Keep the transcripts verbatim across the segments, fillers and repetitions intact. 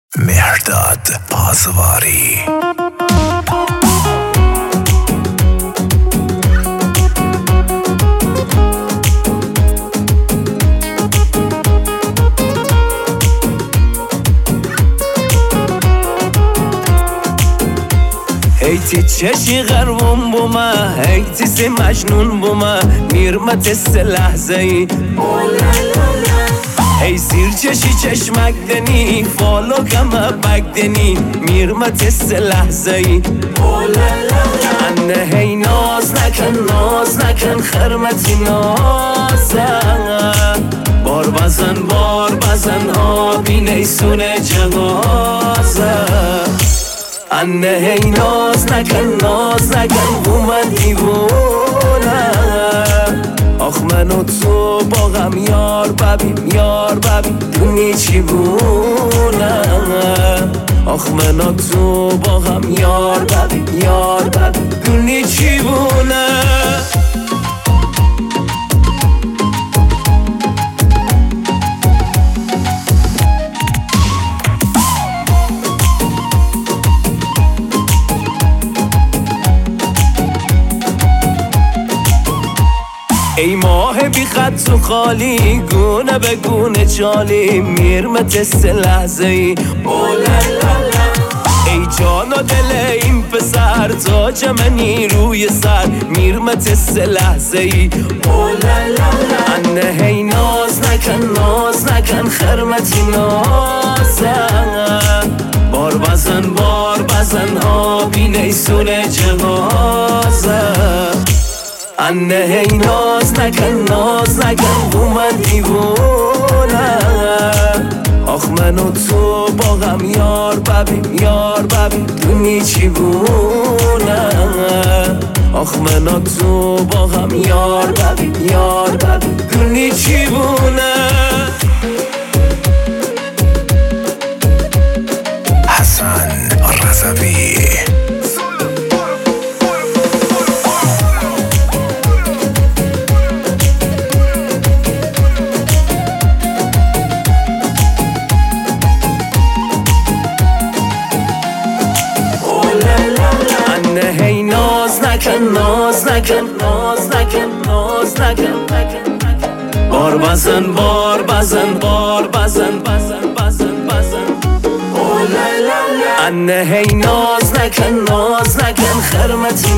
مهرداد پازواری. هیتی چشی غربون بوما، هیتی سی مجنون بوما، میرمت است لحظه ای هی زیر چشی چشمک دنی، فالو کمه بک دنی، میرمت است لحظه ای انه هی ناز نکن ناز نکن خرمتی نازن بار بزن بار بزن آبی نیسونه جوازه انه هی ناز نکن ناز نکن بومن دیوونه آخ من و تو با غم یار ببیم یار ببیم دونی چی بونه آخ من و تو با غم یار ببیم یار ببیم دونی چی بونه ای ماه بی خط و خالی گونه به گونه چالی میرمت است لحظه ای ای جان و دل این پسر تاج منی روی سر میرمت است لحظه ای انه هی ناز نکن ناز نکن خرمتی نازن بار بزن بار بزن آبی نیسونه جوازه انه هی ناز نکن ناز نکن بومن دیوونه آخ من و تو با غم یار ببیم یار ببیم دونی چی بونه آخ من و تو با غم یار ببیم یار ببیم دونی چی بونه حسن رضوی. هی ناز نکن ناز نکن ناز نکن ناز نکن بار بزن بار بزن بار بزن بزن بزن بزن انه هی ناز نکن ناز نکن خرمتی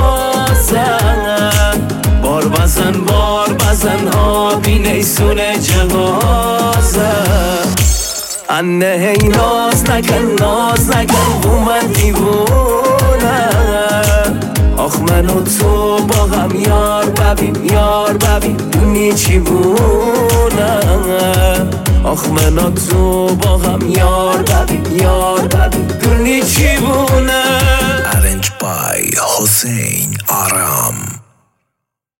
نازن بار بزن بار بزن آبی نیسونه جوازه انه هی ناز نکن ناز نکن بومن دیوونه آخ من و تو با غم یار ببیم یار ببیم دونی چی بونه آخ من و تو با غم یار ببیم یار ببیم دونی چی بونه Arranged by Hussein Aram.